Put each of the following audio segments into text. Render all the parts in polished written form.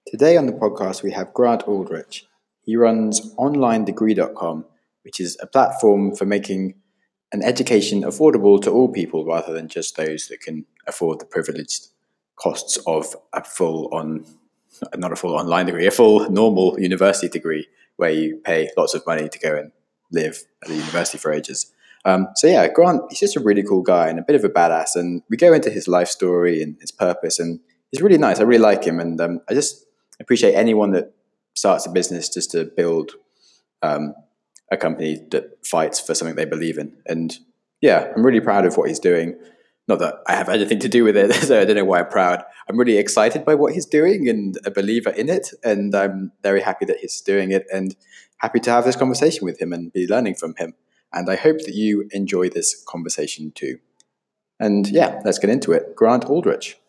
Today on the podcast, we have Grant Aldrich. He runs OnlineDegree.com, which is a platform for making an education affordable to all people rather than just those that can afford the privileged costs of a not a full online degree, a full normal university degree where you pay lots of money to go and live at the university for ages. Grant, he's just a really cool guy and a bit of a badass. And we go into his life story and his purpose, and he's really nice. I really like him. And I just appreciate anyone that starts a business just to build a company that fights for something they believe in. And yeah, I'm really proud of what he's doing. Not that I have anything to do with it, so I don't know why I'm proud. I'm really excited by what he's doing and a believer in it. And I'm very happy that he's doing it and happy to have this conversation with him and be learning from him. And I hope that you enjoy this conversation too. And yeah, let's get into it. Grant Aldrich.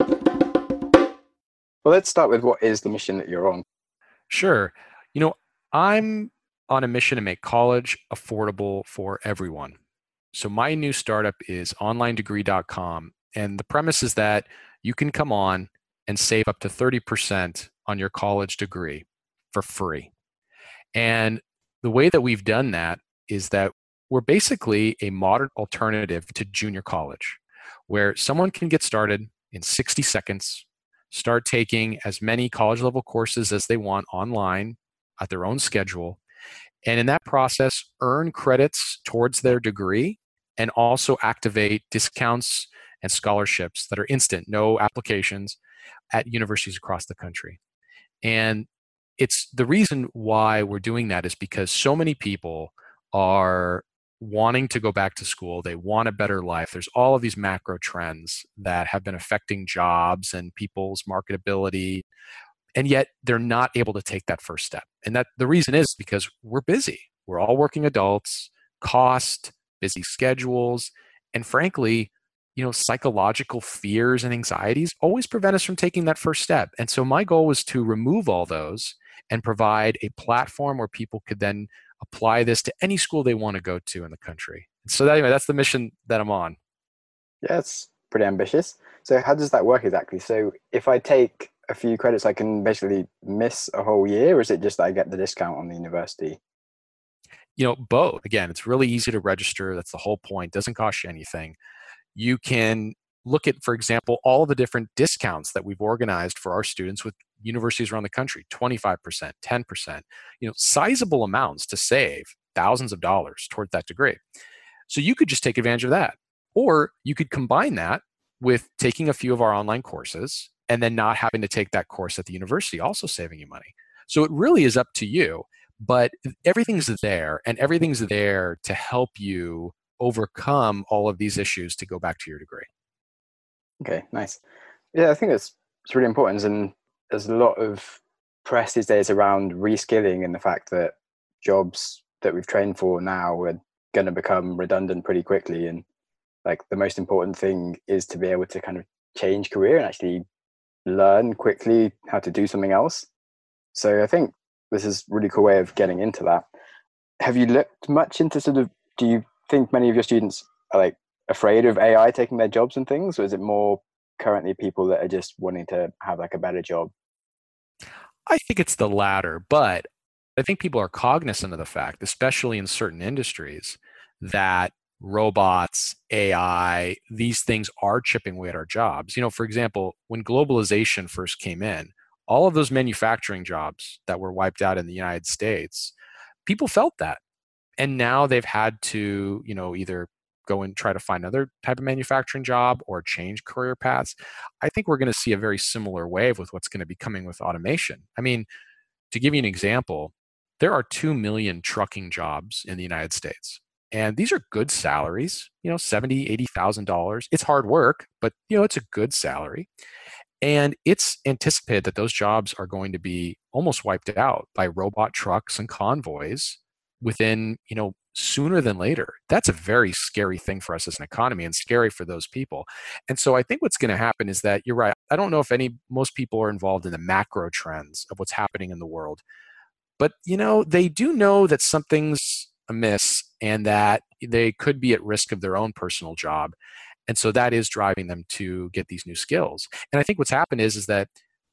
Well, let's start with what is the mission that you're on? Sure. I'm on a mission to make college affordable for everyone. So my new startup is OnlineDegree.com. And the premise is that you can come on and save up to 30% on your college degree for free. And the way that we've done that is that we're basically a modern alternative to junior college, where someone can get started in 60 seconds, start taking as many college level courses as they want online at their own schedule, and in that process, earn credits towards their degree and also activate discounts and scholarships that are instant, no applications, at universities across the country. And it's the reason why we're doing that is because so many people are wanting to go back to school. They want a better life. There's all of these macro trends that have been affecting jobs and people's marketability, and yet they're not able to take that first step. And that the reason is because we're busy. We're all working adults, cost, busy schedules, and frankly, psychological fears and anxieties always prevent us from taking that first step. And so my goal was to remove all those and provide a platform where people could then apply this to any school they want to go to in the country. So that's the mission that I'm on. Yeah, it's pretty ambitious. So how does that work exactly? So if I take a few credits, I can basically miss a whole year, or is it just that I get the discount on the university? Both. Again, it's really easy to register. That's the whole point. Doesn't cost you anything. You can look at, for example, all the different discounts that we've organized for our students with universities around the country, 25%, 10%, sizable amounts to save thousands of dollars toward that degree. So you could just take advantage of that. Or you could combine that with taking a few of our online courses and then not having to take that course at the university, also saving you money. So it really is up to you, but everything's there, and everything's there to help you overcome all of these issues to go back to your degree. Okay, nice. Yeah, I think it's really important. And there's a lot of press these days around reskilling and the fact that jobs that we've trained for now are going to become redundant pretty quickly. And like the most important thing is to be able to kind of change career and actually learn quickly how to do something else. So I think this is a really cool way of getting into that. Have you looked much into do you think many of your students are like afraid of AI taking their jobs and things, or is it more currently people that are just wanting to have like a better job? I think it's the latter, but I think people are cognizant of the fact, especially in certain industries, that robots, AI, these things are chipping away at our jobs. For example, when globalization first came in, all of those manufacturing jobs that were wiped out in the United States, people felt that. And now they've had to, either go and try to find another type of manufacturing job or change career paths. I think we're going to see a very similar wave with what's going to be coming with automation. I mean, to give you an example, there are 2 million trucking jobs in the United States. And these are good salaries, $70,000, $80,000. It's hard work, but it's a good salary. And it's anticipated that those jobs are going to be almost wiped out by robot trucks and convoys within, sooner than later. That's a very scary thing for us as an economy and scary for those people. And so I think what's going to happen is that you're right. I don't know if most people are involved in the macro trends of what's happening in the world, but they do know that something's amiss and that they could be at risk of their own personal job. And so that is driving them to get these new skills. And I think what's happened is that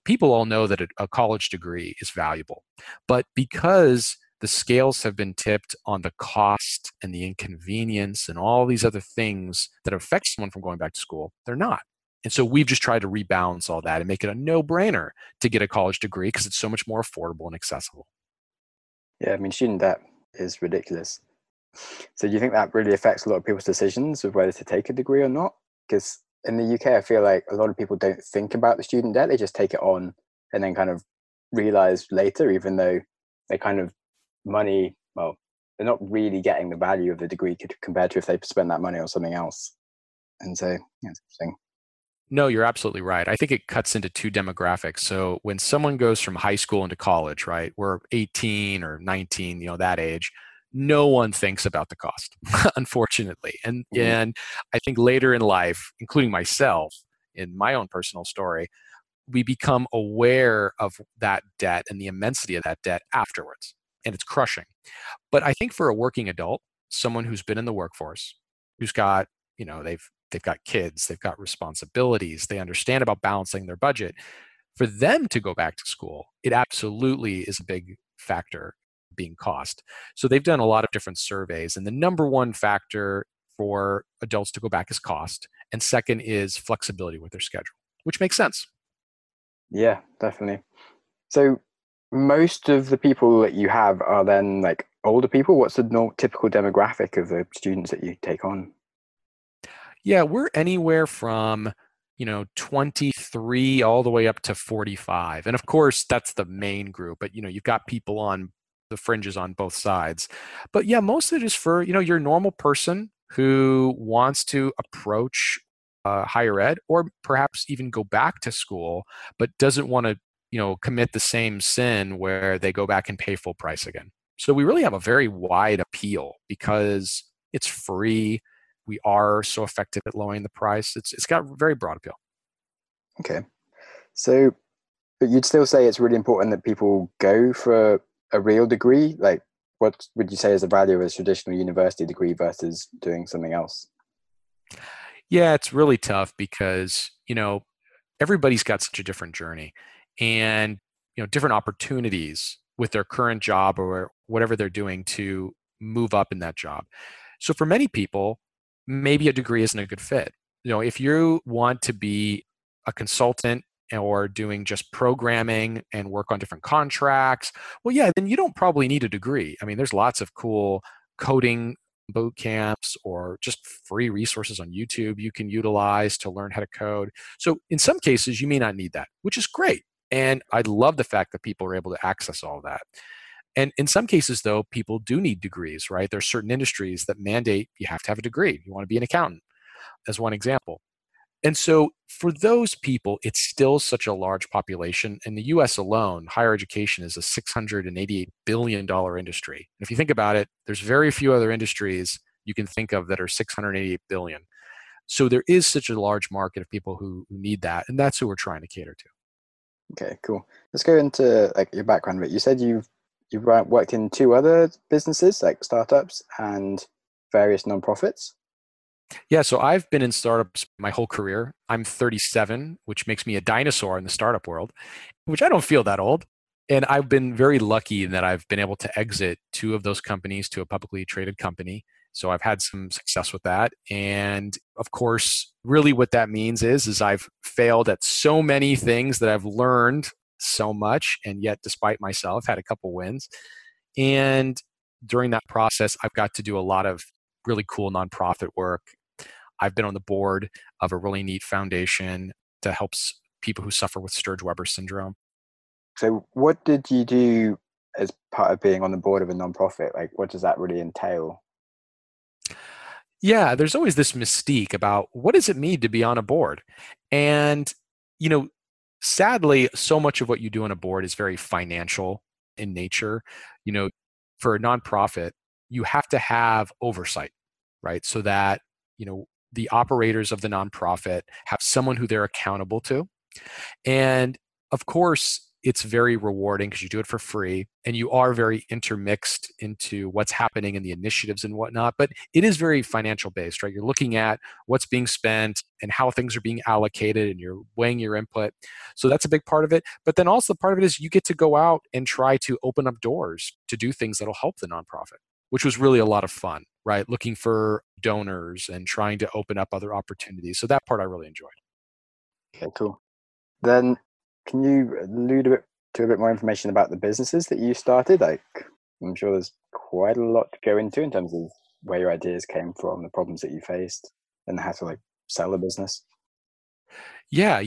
people all know that a college degree is valuable. But because the scales have been tipped on the cost and the inconvenience and all these other things that affect someone from going back to school, they're not. And so we've just tried to rebalance all that and make it a no-brainer to get a college degree because it's so much more affordable and accessible. Yeah, I mean, student debt is ridiculous. So do you think that really affects a lot of people's decisions of whether to take a degree or not? Because in the UK, I feel like a lot of people don't think about the student debt. They just take it on and then kind of realize later, even though they kind of well, they're not really getting the value of the degree compared to if they spend that money on something else. And so, yeah, it's interesting. No, you're absolutely right. I think it cuts into two demographics. So when someone goes from high school into college, right, we're 18 or 19, that age, no one thinks about the cost, unfortunately. And I think later in life, including myself, in my own personal story, we become aware of that debt and the immensity of that debt afterwards, and it's crushing. But I think for a working adult, someone who's been in the workforce, who's got, they've got kids, they've got responsibilities, they understand about balancing their budget. For them to go back to school, it absolutely is a big factor being cost. So they've done a lot of different surveys, and the number one factor for adults to go back is cost, and second is flexibility with their schedule, which makes sense. Yeah, definitely. So most of the people that you have are then like older people. What's the typical demographic of the students that you take on? Yeah, we're anywhere from 23 all the way up to 45. And of course, that's the main group, but you've got people on the fringes on both sides. But yeah, most of it is for, your normal person who wants to approach higher ed or perhaps even go back to school, but doesn't want to, commit the same sin where they go back and pay full price again. So we really have a very wide appeal because it's free. We are so effective at lowering the price. It's got very broad appeal. Okay. So, but you'd still say it's really important that people go for a real degree? Like, what would you say is the value of a traditional university degree versus doing something else? Yeah, it's really tough because, everybody's got such a different journey and, different opportunities with their current job or whatever they're doing to move up in that job. So for many people, maybe a degree isn't a good fit. If you want to be a consultant or doing just programming and work on different contracts, well, yeah, then you don't probably need a degree. I mean, there's lots of cool coding boot camps or just free resources on YouTube you can utilize to learn how to code. So in some cases, you may not need that, which is great. And I love the fact that people are able to access all that. And in some cases, though, people do need degrees, right? There's certain industries that mandate you have to have a degree. You want to be an accountant, as one example. And so for those people, it's still such a large population. In the US alone, higher education is a $688 billion industry. And if you think about it, there's very few other industries you can think of that are 688 billion. So there is such a large market of people who need that. And that's who we're trying to cater to. Okay, cool. Let's go into like your background a bit. You said you've worked in two other businesses, like startups and various nonprofits. Yeah, so I've been in startups my whole career. I'm 37, which makes me a dinosaur in the startup world, which I don't feel that old. And I've been very lucky in that I've been able to exit two of those companies to a publicly traded company. So I've had some success with that. And of course, really what that means is I've failed at so many things that I've learned so much. And yet, despite myself, had a couple wins. And during that process, I've got to do a lot of really cool nonprofit work. I've been on the board of a really neat foundation that helps people who suffer with Sturge-Weber syndrome. So what did you do as part of being on the board of a nonprofit? Like, what does that really entail? Yeah, there's always this mystique about what does it mean to be on a board? And, sadly, so much of what you do on a board is very financial in nature. For a nonprofit, you have to have oversight, right? So that, the operators of the nonprofit have someone who they're accountable to. And of course, it's very rewarding because you do it for free and you are very intermixed into what's happening in the initiatives and whatnot. But it is very financial based, right? You're looking at what's being spent and how things are being allocated and you're weighing your input. So that's a big part of it. But then also part of it is you get to go out and try to open up doors to do things that'll help the nonprofit, which was really a lot of fun, right? Looking for donors and trying to open up other opportunities. So that part I really enjoyed. Okay, cool. Then can you allude a bit more information about the businesses that you started? Like, I'm sure there's quite a lot to go into in terms of where your ideas came from, the problems that you faced, and how to like sell a business. Yeah,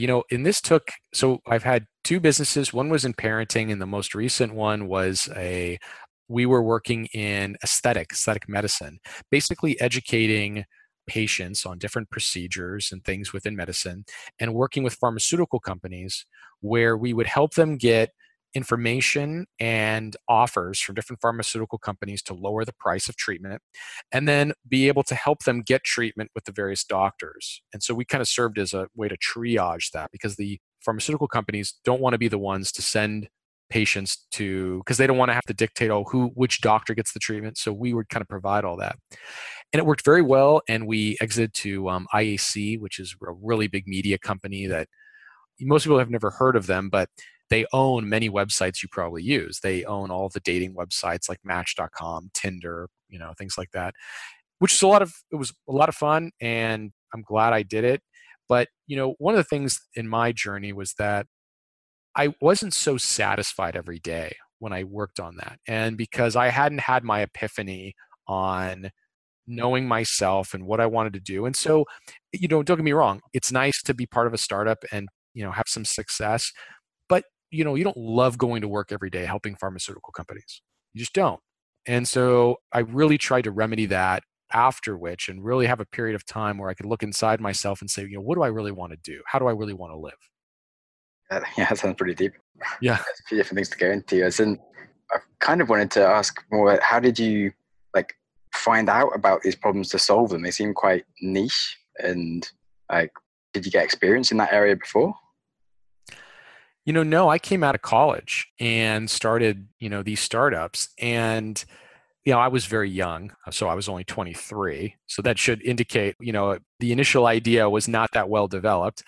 so I've had two businesses. One was in parenting, and the most recent one was we were working in aesthetic medicine, basically educating patients on different procedures and things within medicine and working with pharmaceutical companies where we would help them get information and offers from different pharmaceutical companies to lower the price of treatment and then be able to help them get treatment with the various doctors. And so we kind of served as a way to triage that because the pharmaceutical companies don't want to be the ones to send patients to, because they don't want to have to dictate which doctor gets the treatment. So we would kind of provide all that. And it worked very well. And we exited to IAC, which is a really big media company that most people have never heard of them, but they own many websites you probably use. They own all the dating websites like Match.com, Tinder, things like that, which is it was a lot of fun, and I'm glad I did it. But, one of the things in my journey was that I wasn't so satisfied every day when I worked on that. And because I hadn't had my epiphany on knowing myself and what I wanted to do. And so, don't get me wrong, it's nice to be part of a startup and, have some success, but, you don't love going to work every day helping pharmaceutical companies. You just don't. And so I really tried to remedy that after which and really have a period of time where I could look inside myself and say, what do I really want to do? How do I really want to live? Yeah, that sounds pretty deep. Yeah. There's a few different things to go into. I kind of wanted to ask more, how did you find out about these problems to solve them? They seem quite niche, and did you get experience in that area before? No, I came out of college and started, these startups, and I was very young, so I was only 23. So that should indicate, the initial idea was not that well developed.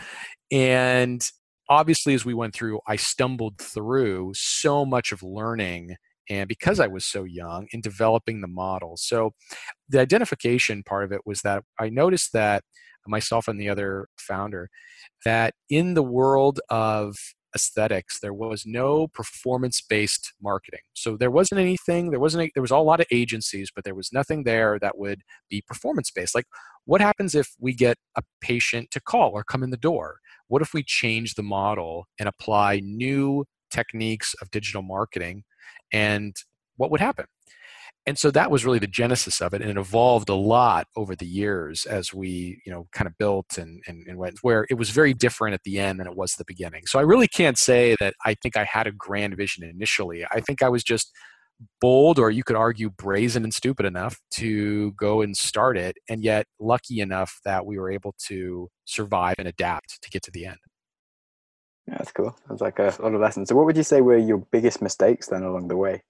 And obviously, as we went through, I stumbled through so much of learning, and because I was so young, in developing the model. So the identification part of it was that I noticed that myself and the other founder, that in the world of aesthetics, there was no performance-based marketing. So there wasn't anything, there was a lot of agencies, but there was nothing there that would be performance-based. Like, what happens if we get a patient to call or come in the door? What if we change the model and apply new techniques of digital marketing? And what would happen? And so that was really the genesis of it, and it evolved a lot over the years as we, kind of built and went, where it was very different at the end than it was at the beginning. So I really can't say that I think I had a grand vision initially. I think I was just bold, or you could argue brazen and stupid enough to go and start it, and yet lucky enough that we were able to survive and adapt to get to the end. Yeah, that's cool. Sounds like a lot of lessons. So what would you say were your biggest mistakes then along the way?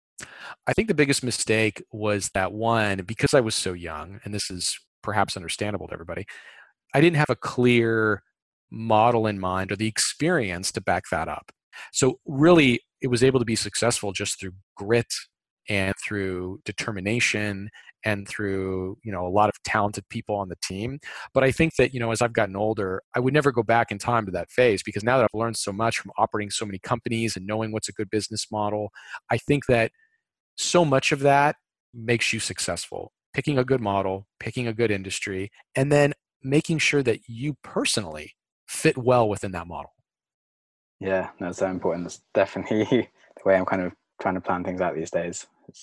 I think the biggest mistake was that, one, because I was so young, and this is perhaps understandable to everybody, I didn't have a clear model in mind or the experience to back that up. So really, it was able to be successful just through grit and through determination and through, a lot of talented people on the team. But I think that, as I've gotten older, I would never go back in time to that phase, because now that I've learned so much from operating so many companies and knowing what's a good business model, I think that so much of that makes you successful. Picking a good model, picking a good industry, and then making sure that you personally fit well within that model. Yeah, that's so important. That's definitely the way I'm kind of trying to plan things out these days.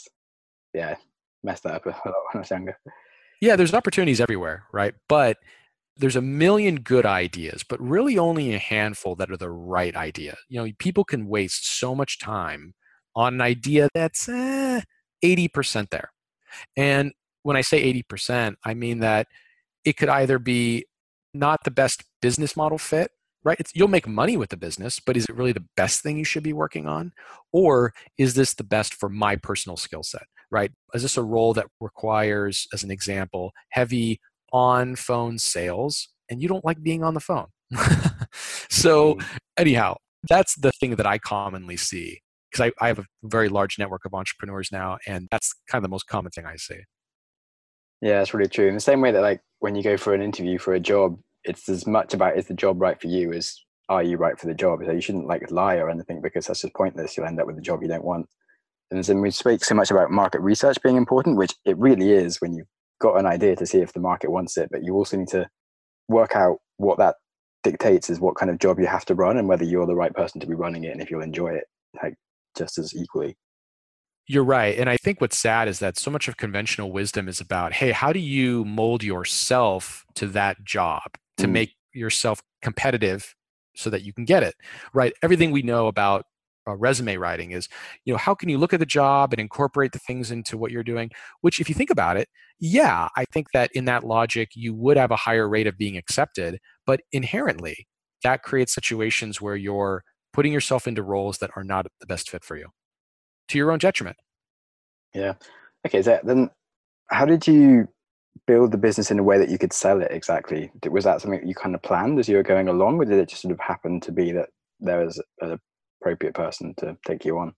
Messed that up a lot when I was younger. Yeah, there's opportunities everywhere, right? But there's a million good ideas, but really only a handful that are the right idea. People can waste so much time on an idea that's 80% there. And when I say 80%, I mean that it could either be not the best business model fit, right? You'll make money with the business, but is it really the best thing you should be working on? Or is this the best for my personal skill set, right? Is this a role that requires, as an example, heavy on phone sales and you don't like being on the phone? So anyhow, that's the thing that I commonly see, because I have a very large network of entrepreneurs now, and that's kind of the most common thing I see. Yeah, it's really true. In the same way that like when you go for an interview for a job, it's as much about is the job right for you as are you right for the job. So you shouldn't like lie or anything, because that's just pointless. You'll end up with a job you don't want. And then we speak so much about market research being important, which it really is when you've got an idea to see if the market wants it, but you also need to work out what that dictates is what kind of job you have to run and whether you're the right person to be running it and if you'll enjoy it like just as equally. You're right. And I think what's sad is that so much of conventional wisdom is about, hey, how do you mold yourself to that job to make yourself competitive so that you can get it, right? Everything we know about resume writing is, how can you look at the job and incorporate the things into what you're doing? Which, if you think about it, yeah, I think that in that logic, you would have a higher rate of being accepted. But inherently, that creates situations where you're putting yourself into roles that are not the best fit for you, to your own detriment. Yeah. Okay. So then how did you build the business in a way that you could sell it exactly? Was that something that you kind of planned as you were going along, or did it just sort of happen to be that there was an appropriate person to take you on?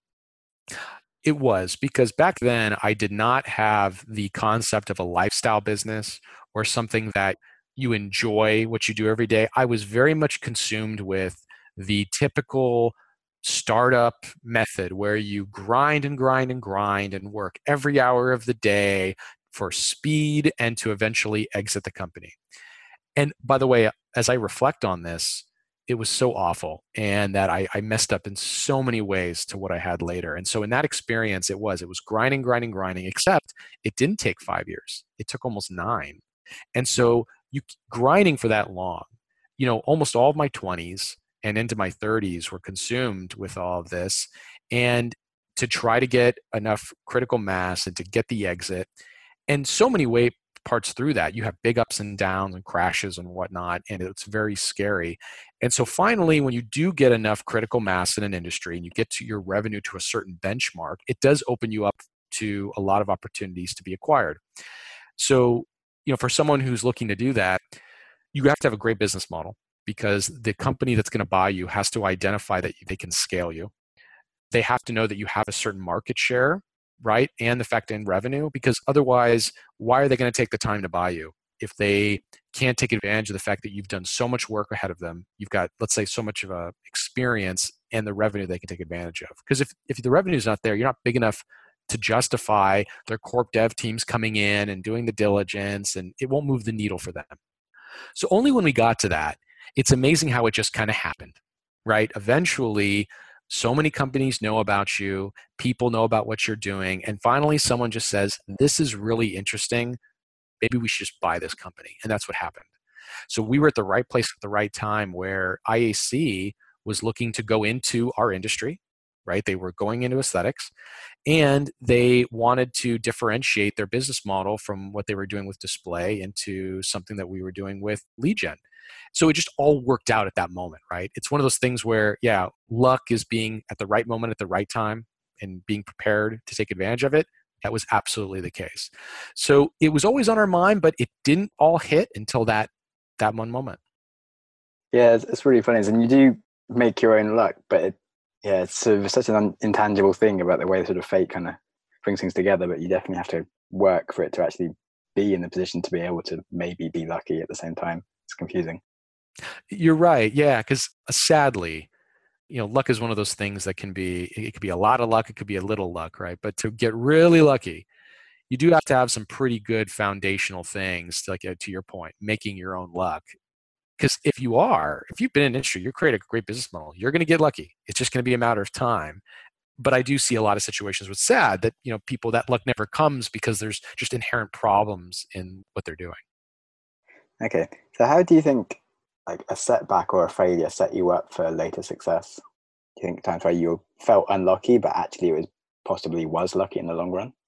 It was, because back then I did not have the concept of a lifestyle business or something that you enjoy what you do every day. I was very much consumed with the typical startup method where you grind and grind and grind and work every hour of the day for speed and to eventually exit the company. And by the way, as I reflect on this, it was so awful, and that I messed up in so many ways to what I had later. And so in that experience, it was grinding, grinding, grinding, except it didn't take 5 years. It took almost 9. And so you grinding for that long, almost all of my 20s and into my 30s were consumed with all of this. And to try to get enough critical mass and to get the exit, and so many parts through that, you have big ups and downs and crashes and whatnot, and it's very scary. And so finally, when you do get enough critical mass in an industry and you get to your revenue to a certain benchmark, it does open you up to a lot of opportunities to be acquired. So, for someone who's looking to do that, you have to have a great business model, because the company that's going to buy you has to identify that they can scale you. They have to know that you have a certain market share, right? And the fact in revenue, because otherwise, why are they going to take the time to buy you if they can't take advantage of the fact that you've done so much work ahead of them? You've got, let's say, so much of a experience and the revenue they can take advantage of. Because if the revenue is not there, you're not big enough to justify their corp dev teams coming in and doing the diligence, and it won't move the needle for them. So only when we got to that, it's amazing how it just kind of happened, right? Eventually, so many companies know about you, people know about what you're doing, and finally someone just says, this is really interesting, maybe we should just buy this company. And that's what happened. So we were at the right place at the right time, where IAC was looking to go into our industry, right? They were going into aesthetics, and they wanted to differentiate their business model from what they were doing with display into something that we were doing with lead gen. So it just all worked out at that moment, right? It's one of those things where, yeah, luck is being at the right moment at the right time and being prepared to take advantage of it. That was absolutely the case. So it was always on our mind, but it didn't all hit until that one moment. Yeah, it's really funny. And you do make your own luck, but it's sort of such an intangible thing about the way sort of fate kind of brings things together, but you definitely have to work for it to actually be in the position to be able to maybe be lucky at the same time. It's confusing. You're right. Yeah, because sadly, luck is one of those things that it could be a lot of luck, it could be a little luck, right? But to get really lucky, you do have to have some pretty good foundational things, like to your point, making your own luck. Because if you've been in an industry, you create a great business model, you're going to get lucky. It's just going to be a matter of time. But I do see a lot of situations where it's sad that, people, that luck never comes because there's just inherent problems in what they're doing. Okay. So how do you think like a setback or a failure set you up for later success? Do you think times where you felt unlucky, but actually it was lucky in the long run?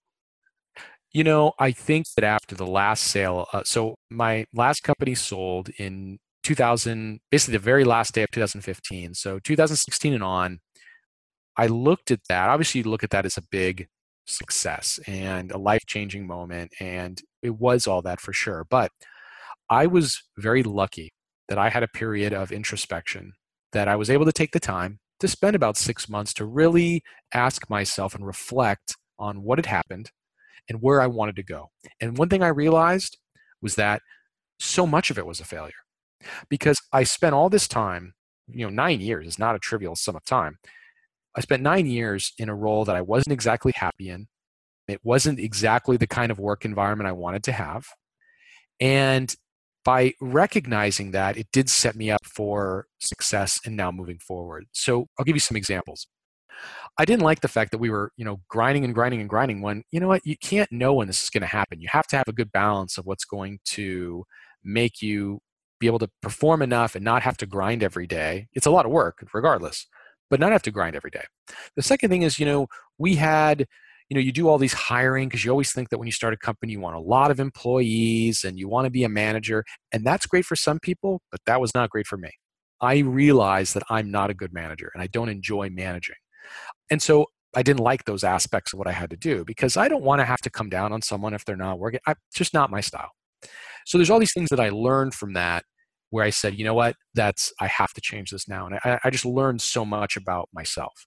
I think that after the last sale, so my last company sold in basically the very last day of 2015. So 2016 and on, I looked at that. Obviously, you look at that as a big success and a life-changing moment, and it was all that for sure. But I was very lucky that I had a period of introspection, that I was able to take the time to spend about 6 months to really ask myself and reflect on what had happened and where I wanted to go. And one thing I realized was that so much of it was a failure, because I spent all this time, 9 years is not a trivial sum of time. I spent 9 years in a role that I wasn't exactly happy in. It wasn't exactly the kind of work environment I wanted to have. And by recognizing that, it did set me up for success and now moving forward. So I'll give you some examples. I didn't like the fact that we were, grinding and grinding and grinding when, you know what, you can't know when this is going to happen. You have to have a good balance of what's going to make you be able to perform enough and not have to grind every day. It's a lot of work regardless, but not have to grind every day. The second thing is, we had, you do all these hiring because you always think that when you start a company, you want a lot of employees and you want to be a manager. And that's great for some people, but that was not great for me. I realized that I'm not a good manager and I don't enjoy managing. And so I didn't like those aspects of what I had to do because I don't want to have to come down on someone if they're not working. It's just not my style. So there's all these things that I learned from that where I said, you know what, I have to change this now. And I just learned so much about myself.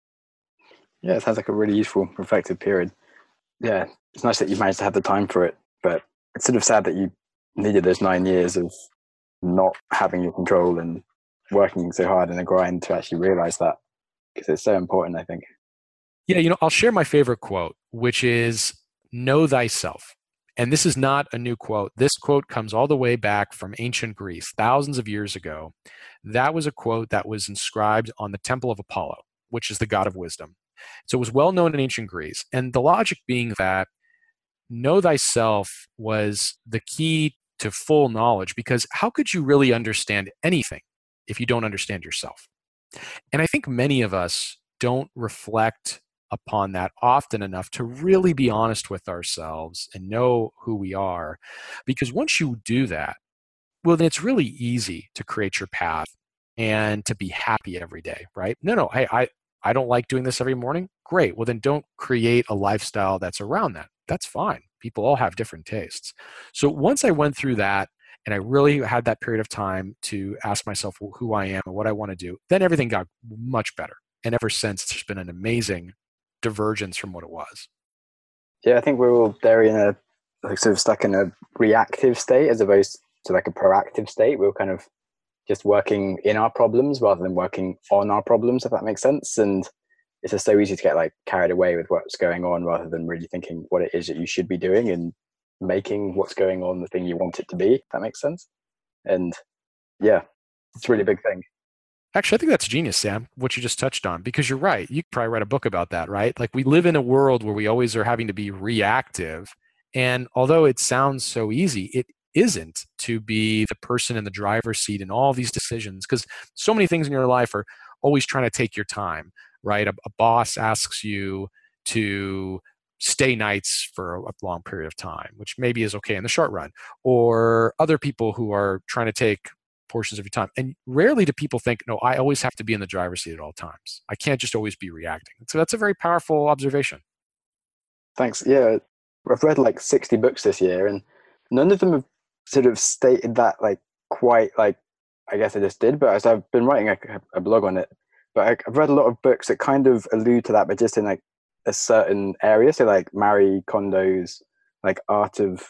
Yeah, it sounds like a really useful, reflective period. Yeah, it's nice that you managed to have the time for it, but it's sort of sad that you needed those 9 years of not having your control and working so hard in a grind to actually realize that, because it's so important, I think. Yeah, I'll share my favorite quote, which is, know thyself. And this is not a new quote. This quote comes all the way back from ancient Greece, thousands of years ago. That was a quote that was inscribed on the Temple of Apollo, which is the god of wisdom. So it was well known in ancient Greece. And the logic being that know thyself was the key to full knowledge, because how could you really understand anything if you don't understand yourself? And I think many of us don't reflect upon that often enough to really be honest with ourselves and know who we are. Because once you do that, well, then it's really easy to create your path and to be happy every day, right? No, hey, I don't like doing this every morning. Great. Well, then don't create a lifestyle that's around that. That's fine. People all have different tastes. So once I went through that and I really had that period of time to ask myself who I am and what I want to do, then everything got much better. And ever since, there's been an amazing divergence from what it was. Yeah, I think we're all there in a sort of stuck in a reactive state as opposed to like a proactive state. We're kind of just working in our problems rather than working on our problems, if that makes sense. And it's just so easy to get like carried away with what's going on rather than really thinking what it is that you should be doing and making what's going on the thing you want it to be, if that makes sense. And yeah, it's a really big thing. Actually, I think that's genius, Sam, what you just touched on, because you're right. You could probably write a book about that, right? Like, we live in a world where we always are having to be reactive. And although it sounds so easy, it isn't to be the person in the driver's seat in all these decisions, because so many things in your life are always trying to take your time, right? A boss asks you to stay nights for a long period of time, which maybe is okay in the short run, or other people who are trying to take portions of your time. And rarely do people think, no, I always have to be in the driver's seat at all times. I can't just always be reacting. So that's a very powerful observation. Thanks. Yeah, I've read like 60 books this year, and none of them have sort of stated that like quite like I guess I just did. But as I've been writing a blog on it, but I've read a lot of books that kind of allude to that, but just in like a certain area. So like Marie Kondo's like Art of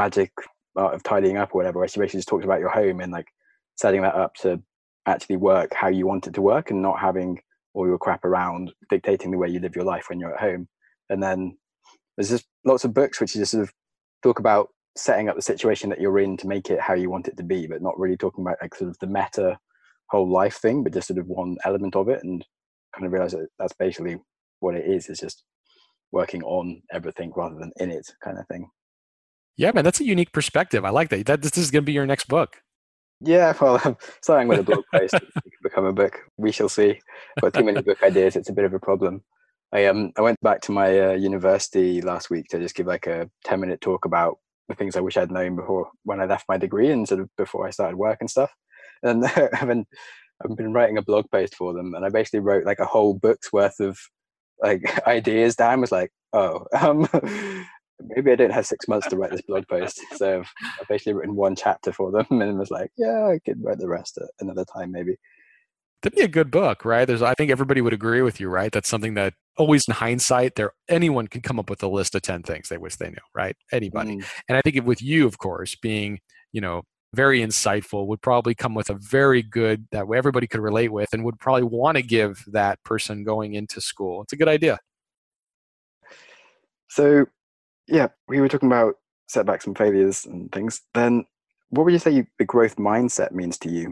Tidying Up or whatever, where she basically just talks about your home and like setting that up to actually work how you want it to work and not having all your crap around dictating the way you live your life when you're at home. And then there's just lots of books which just sort of talk about setting up the situation that you're in to make it how you want it to be, but not really talking about like sort of the meta whole life thing, but just sort of one element of it, and kind of realize that that's basically what it is. It's just working on everything rather than in it, kind of thing. Yeah, man, that's a unique perspective. I like that. This is going to be your next book. Yeah, well, I'm starting with a blog post. It could become a book. We shall see. I've got too many book ideas. It's a bit of a problem. I went back to my university last week to just give like a 10-minute talk about the things I wish I'd known before when I left my degree and sort of before I started work and stuff. And I've been writing a blog post for them, and I basically wrote like a whole book's worth of like ideas down. I was like, oh, maybe I don't have 6 months to write this blog post. So I've basically written one chapter for them, and was like, yeah, I could write the rest at another time, maybe. That'd be a good book, right? I think everybody would agree with you, right? That's something that always in hindsight, anyone can come up with a list of 10 things they wish they knew, right? Anybody. And I think with you, of course, being, very insightful, would probably come with a very good, that way everybody could relate with, and would probably want to give that person going into school. It's a good idea. So, yeah, we were talking about setbacks and failures and things. Then what would you say the growth mindset means to you?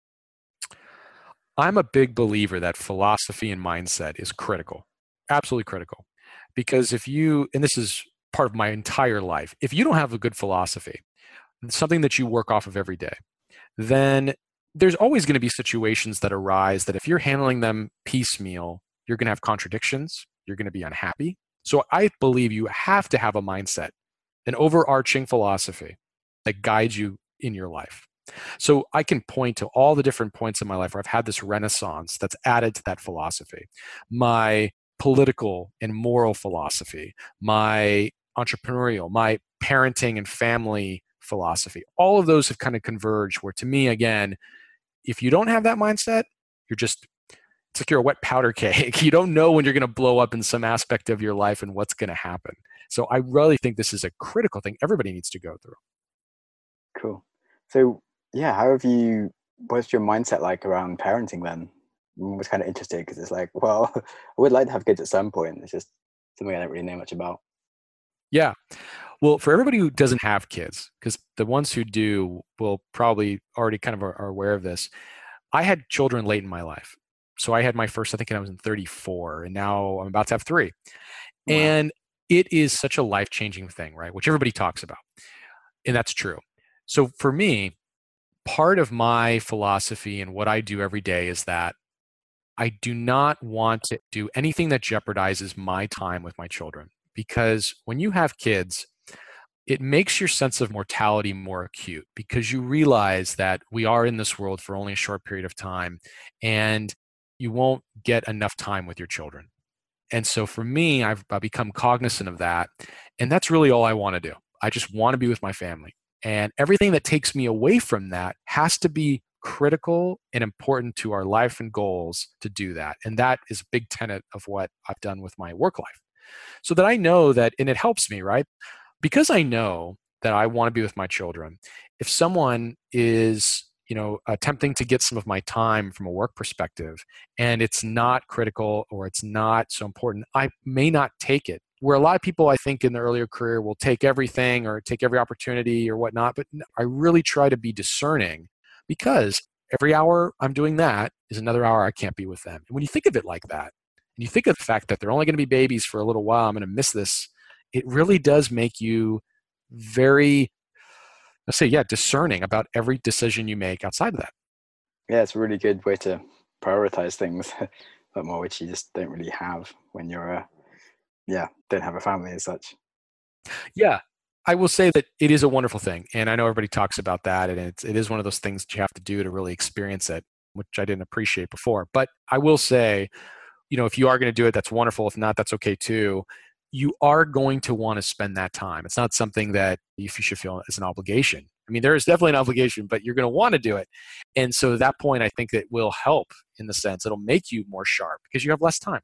I'm a big believer that philosophy and mindset is critical, absolutely critical. Because and this is part of my entire life, if you don't have a good philosophy, something that you work off of every day, then there's always going to be situations that arise that if you're handling them piecemeal, you're going to have contradictions, you're going to be unhappy. So I believe you have to have a mindset, an overarching philosophy that guides you in your life. So I can point to all the different points in my life where I've had this renaissance that's added to that philosophy. My political and moral philosophy, my entrepreneurial, my parenting and family philosophy, all of those have kind of converged where, to me, again, if you don't have that mindset, it's like you're a wet powder keg. You don't know when you're going to blow up in some aspect of your life and what's going to happen. So I really think this is a critical thing everybody needs to go through. Cool. So yeah, what's your mindset like around parenting then? I was kind of interested because it's like, well, I would like to have kids at some point. It's just something I don't really know much about. Yeah. Well, for everybody who doesn't have kids, because the ones who do will probably already kind of are aware of this, I had children late in my life. So I had my first, I think I was in 34, and now I'm about to have 3. Wow. And it is such a life-changing thing, right? Which everybody talks about. And that's true. So for me, part of my philosophy and what I do every day is that I do not want to do anything that jeopardizes my time with my children. Because when you have kids, it makes your sense of mortality more acute, because you realize that we are in this world for only a short period of time, and you won't get enough time with your children. And so for me, I've become cognizant of that. And that's really all I want to do. I just want to be with my family. And everything that takes me away from that has to be critical and important to our life and goals to do that. And that is a big tenet of what I've done with my work life. So that I know that, and it helps me, right? Because I know that I want to be with my children. If someone is, attempting to get some of my time from a work perspective, and it's not critical or it's not so important, I may not take it. Where a lot of people, I think, in their earlier career will take everything or take every opportunity or whatnot, but I really try to be discerning, because every hour I'm doing that is another hour I can't be with them. And when you think of it like that, and you think of the fact that they're only going to be babies for a little while, I'm going to miss this, it really does make you very, discerning about every decision you make outside of that. Yeah, it's a really good way to prioritize things a lot more, which you just don't really have when you're, don't have a family as such. Yeah, I will say that it is a wonderful thing. And I know everybody talks about that, and it is one of those things that you have to do to really experience it, which I didn't appreciate before. But I will say, if you are going to do it, that's wonderful. If not, that's okay too. You are going to want to spend that time. It's not something that you should feel as an obligation. I mean, there is definitely an obligation, but you're going to want to do it. And so at that point, I think that will help in the sense it'll make you more sharp because you have less time.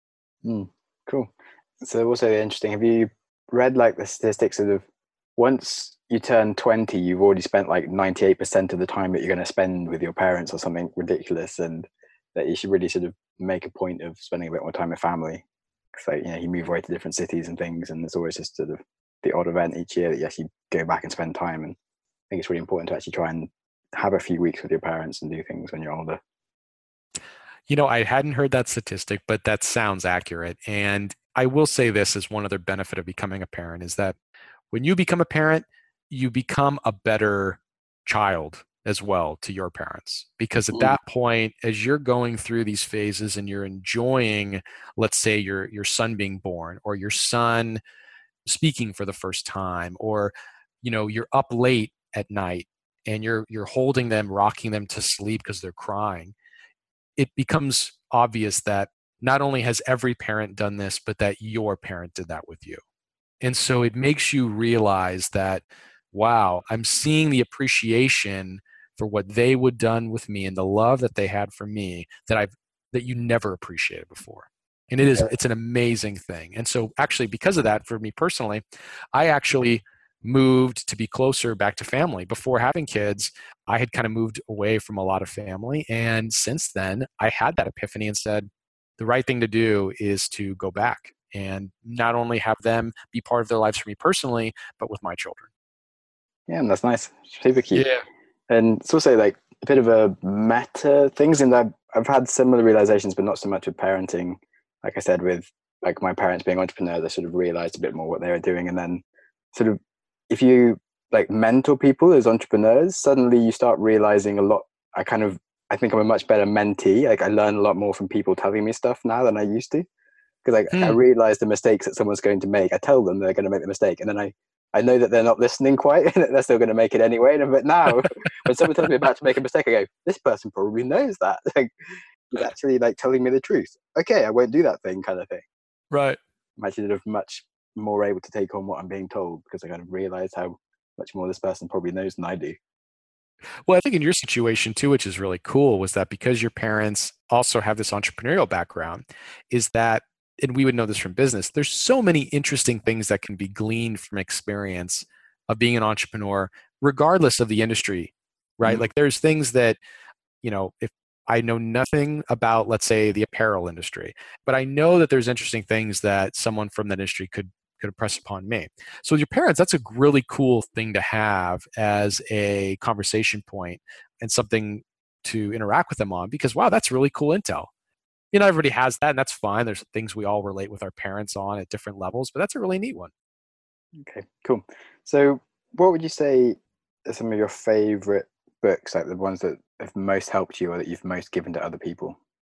Cool. So also interesting, have you read like the statistics of once you turn 20, you've already spent like 98% of the time that you're going to spend with your parents or something ridiculous, and that you should really sort of make a point of spending a bit more time with family. So, you move away to different cities and things, and there's always just sort of the odd event each year that you actually go back and spend time. And I think it's really important to actually try and have a few weeks with your parents and do things when you're older. I hadn't heard that statistic, but that sounds accurate. And I will say this as one other benefit of becoming a parent is that when you become a parent, you become a better child as well to your parents, because at that point, as you're going through these phases and you're enjoying, let's say your son being born, or your son speaking for the first time, or you're up late at night and you're holding them, rocking them to sleep because they're crying, it becomes obvious that not only has every parent done this, but that your parent did that with you. And so it makes you realize that, wow, I'm seeing the appreciation for what they would done with me and the love that they had for me that you never appreciated before. And it's an amazing thing. And so actually, because of that, for me personally, I actually moved to be closer back to family. Before having kids, I had kind of moved away from a lot of family. And since then, I had that epiphany and said, the right thing to do is to go back and not only have them be part of their lives for me personally, but with my children. Yeah, and that's nice. Super cute. Yeah. And it's also like a bit of a meta things, and I've had similar realizations, but not so much with parenting. Like I said, with like my parents being entrepreneurs, I sort of realized a bit more what they were doing. And then sort of if you like mentor people as entrepreneurs, suddenly you start realizing a lot. I think I'm a much better mentee. Like I learn a lot more from people telling me stuff now than I used to. Because I realize the mistakes that someone's going to make. I tell them they're going to make the mistake, and then I know that they're not listening quite, and they're still going to make it anyway. But now, when someone tells me about to make a mistake, I go, "This person probably knows that. Like, he's actually like telling me the truth. Okay, I won't do that thing," kind of thing. Right. I'm actually much more able to take on what I'm being told because I kind of realize how much more this person probably knows than I do. Well, I think in your situation too, which is really cool, was that because your parents also have this entrepreneurial background, is that, and we would know this from business, there's so many interesting things that can be gleaned from experience of being an entrepreneur, regardless of the industry, right? Like there's things that, if I know nothing about, let's say, the apparel industry, but I know that there's interesting things that someone from that industry could impress upon me. So with your parents, that's a really cool thing to have as a conversation point and something to interact with them on, because wow, that's really cool intel. Everybody has that, and that's fine. There's things we all relate with our parents on at different levels, but that's a really neat one. Okay, cool. So what would you say are some of your favorite books, like the ones that have most helped you or that you've most given to other people?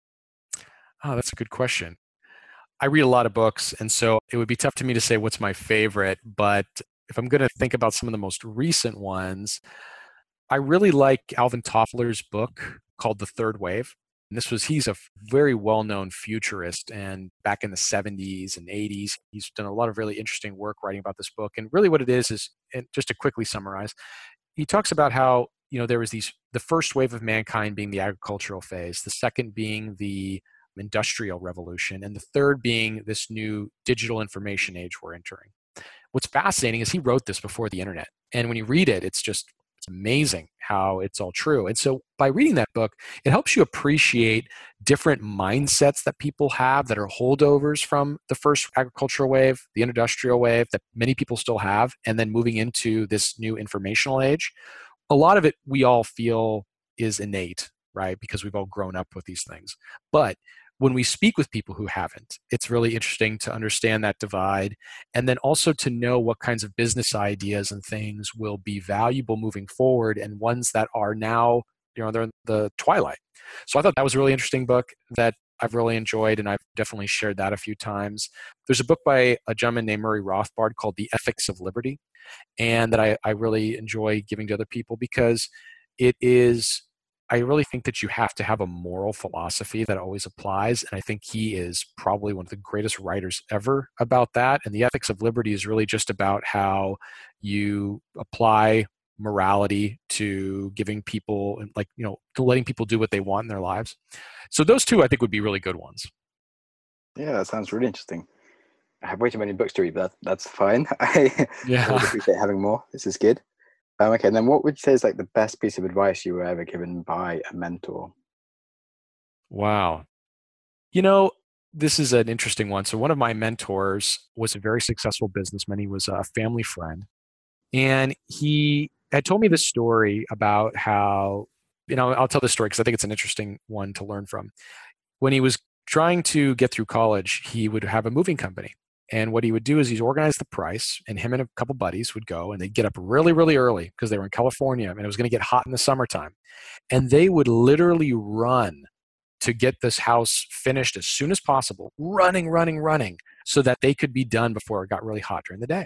Oh, that's a good question. I read a lot of books, and so it would be tough to me to say what's my favorite, but if I'm going to think about some of the most recent ones, I really like Alvin Toffler's book called The Third Wave. And he's a very well-known futurist, and back in the 70s and 80s, he's done a lot of really interesting work writing about this book. And really what it is, and just to quickly summarize, he talks about how, there was the first wave of mankind being the agricultural phase, the second being the industrial revolution, and the third being this new digital information age we're entering. What's fascinating is he wrote this before the internet. And when you read it, it's amazing how it's all true. And so by reading that book, it helps you appreciate different mindsets that people have that are holdovers from the first agricultural wave, the industrial wave that many people still have, and then moving into this new informational age. A lot of it we all feel is innate, right? Because we've all grown up with these things. But when we speak with people who haven't, it's really interesting to understand that divide, and then also to know what kinds of business ideas and things will be valuable moving forward, and ones that are now, they're in the twilight. So I thought that was a really interesting book that I've really enjoyed, and I've definitely shared that a few times. There's a book by a gentleman named Murray Rothbard called The Ethics of Liberty, and that I really enjoy giving to other people because I really think that you have to have a moral philosophy that always applies. And I think he is probably one of the greatest writers ever about that. And The Ethics of Liberty is really just about how you apply morality to giving people, to letting people do what they want in their lives. So those two, I think, would be really good ones. Yeah, that sounds really interesting. I have way too many books to read, but that's fine. I appreciate having more. This is good. Okay, and then what would you say is like the best piece of advice you were ever given by a mentor? Wow. This is an interesting one. So one of my mentors was a very successful businessman. He was a family friend. And he had told me this story about how, I'll tell this story because I think it's an interesting one to learn from. When he was trying to get through college, he would have a moving company. And what he would do is he'd organize the price, and him and a couple buddies would go, and they'd get up really, really early because they were in California and it was going to get hot in the summertime. And they would literally run to get this house finished as soon as possible, running, so that they could be done before it got really hot during the day.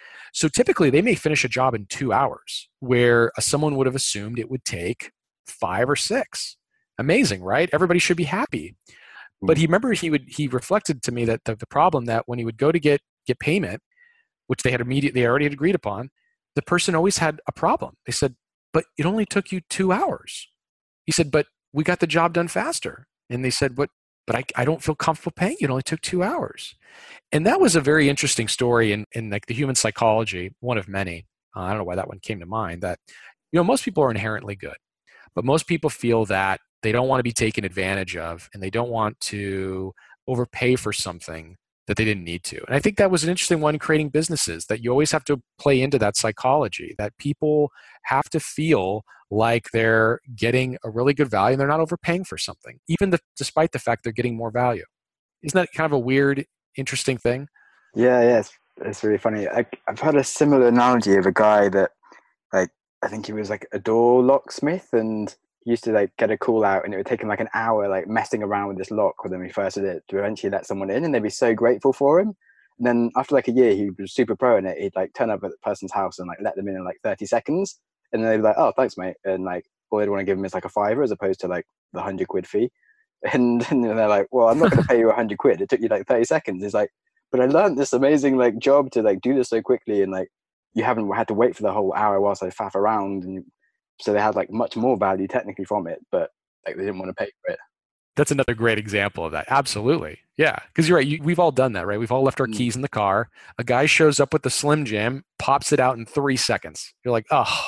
So typically they may finish a job in 2 hours where someone would have assumed it would take 5 or 6. Amazing, right? Everybody should be happy. But he reflected to me that the problem that when he would go to get payment, which they already had agreed upon, the person always had a problem. They said, but it only took you 2 hours. He said, but we got the job done faster. And they said, but I don't feel comfortable paying you. It only took 2 hours. And that was a very interesting story in like the human psychology, one of many. I don't know why that one came to mind, that, most people are inherently good, but most people feel that they don't want to be taken advantage of, and they don't want to overpay for something that they didn't need to. And I think that was an interesting one in creating businesses, that you always have to play into that psychology, that people have to feel like they're getting a really good value and they're not overpaying for something, despite the fact they're getting more value. Isn't that kind of a weird, interesting thing? Yeah, it's really funny. I've had a similar analogy of a guy that, like, I think he was like a door locksmith, and he used to like get a call out, and it would take him like an hour like messing around with this lock when he first did it to eventually let someone in, and they'd be so grateful for him. And then after like a year, he was super pro in it. He'd like turn up at the person's house and like let them in like 30 seconds, and then they'd be like, "Oh, thanks, mate," and like all they'd want to give him is like a fiver as opposed to like the £100 fee. And they're like, "Well, I'm not going to pay you £100. It took you like 30 seconds." He's like, "But I learned this amazing like job to like do this so quickly, and like you haven't had to wait for the whole hour whilst I faff around." And so they had like much more value technically from it, but like they didn't want to pay for it. That's another great example of that. Absolutely. Yeah. Because you're right. We've all done that, right? We've all left our keys in the car. A guy shows up with the Slim Jim, pops it out in 3 seconds. You're like, oh.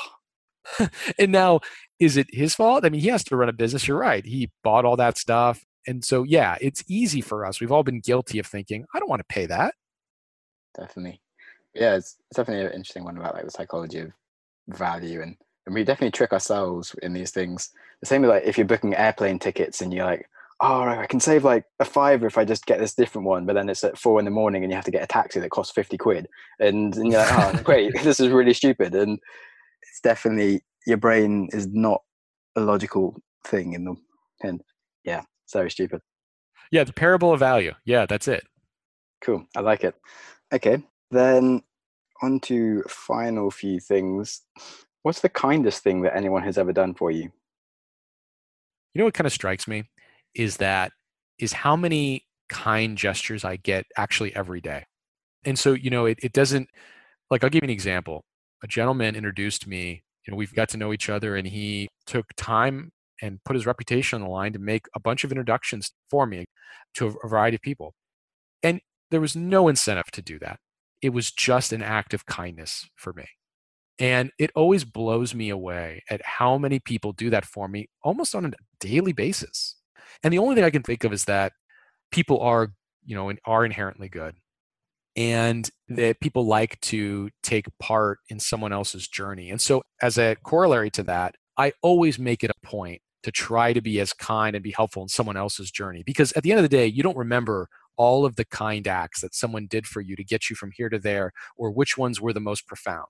And now, is it his fault? I mean, he has to run a business. You're right. He bought all that stuff. And so, yeah, it's easy for us. We've all been guilty of thinking, I don't want to pay that. Definitely. Yeah, it's definitely an interesting one about like the psychology of value, and we definitely trick ourselves in these things. The same with like if you're booking airplane tickets and you're like, oh, I can save like a fiver if I just get this different one, but then it's at 4 a.m. and you have to get a taxi that costs £50, and you're like, oh, great, this is really stupid. And it's definitely, your brain is not a logical thing in the end. Yeah, so stupid. Yeah, the parable of value. Yeah, that's it. Cool, I like it. Okay, then on to final few things. What's the kindest thing that anyone has ever done for you? You know what kind of strikes me is how many kind gestures I get actually every day. And so, it doesn't, like, I'll give you an example. A gentleman introduced me, we've got to know each other, and he took time and put his reputation on the line to make a bunch of introductions for me to a variety of people. And there was no incentive to do that. It was just an act of kindness for me. And it always blows me away at how many people do that for me almost on a daily basis. And the only thing I can think of is that people are inherently good, and that people like to take part in someone else's journey. And so as a corollary to that, I always make it a point to try to be as kind and be helpful in someone else's journey, because at the end of the day, you don't remember all of the kind acts that someone did for you to get you from here to there, or which ones were the most profound.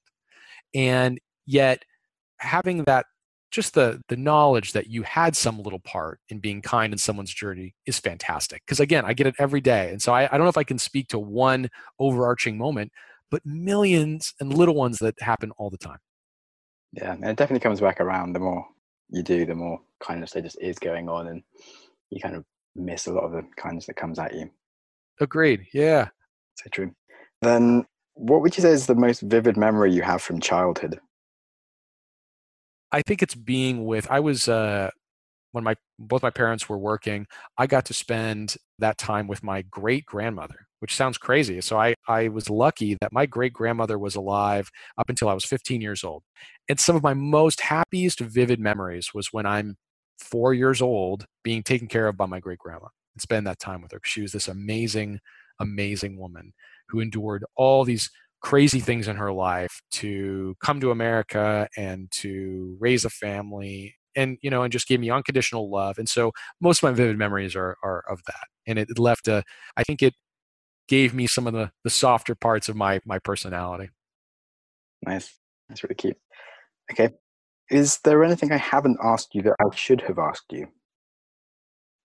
And yet having that, just the knowledge that you had some little part in being kind in someone's journey is fantastic. Because again, I get it every day. And so I don't know if I can speak to one overarching moment, but millions and little ones that happen all the time. Yeah, and it definitely comes back around. The more you do, the more kindness there just is going on, and you kind of miss a lot of the kindness that comes at you. Agreed. Yeah. So true. Then what would you say is the most vivid memory you have from childhood? I think it's being with, I was, when both my parents were working, I got to spend that time with my great grandmother, which sounds crazy. So I was lucky that my great grandmother was alive up until I was 15 years old. And some of my most happiest vivid memories was when I'm 4 years old being taken care of by my great grandma and spend that time with her. She was this amazing, amazing woman who endured all these crazy things in her life to come to America and to raise a family, and and just gave me unconditional love. And so most of my vivid memories are of that. And it left I think it gave me some of the softer parts of my personality. Nice. That's really cute. Okay. Is there anything I haven't asked you that I should have asked you?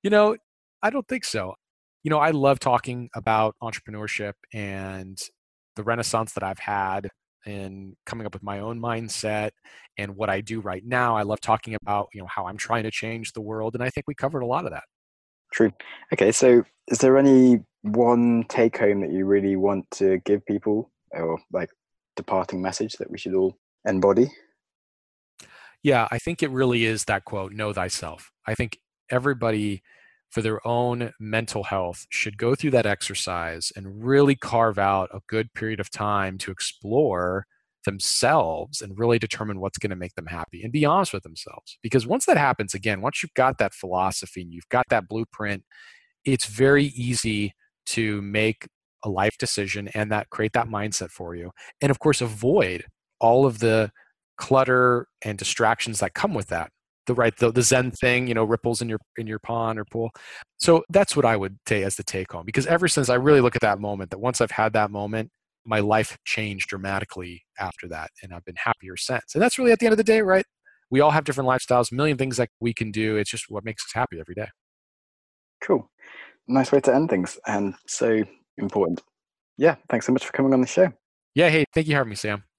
I don't think so. I love talking about entrepreneurship, and the renaissance that I've had in coming up with my own mindset and what I do right now. I love talking about, how I'm trying to change the world. And I think we covered a lot of that. True. Okay, so is there any one take home that you really want to give people, or like departing message that we should all embody? Yeah, I think it really is that quote, know thyself. I think everybody, for their own mental health, should go through that exercise and really carve out a good period of time to explore themselves and really determine what's going to make them happy and be honest with themselves. Because once that happens, again, once you've got that philosophy and you've got that blueprint, it's very easy to make a life decision and that create that mindset for you. And of course, avoid all of the clutter and distractions that come with that. The Zen thing, ripples in your pond or pool. So that's what I would say as the take home, because ever since I really look at that moment, that once I've had that moment, my life changed dramatically after that, and I've been happier since. And that's really at the end of the day, right? We all have different lifestyles, a million things that we can do. It's just what makes us happy every day. Cool. Nice way to end things, and so important. Yeah, thanks so much for coming on the show. Yeah, hey, thank you for having me, Sam.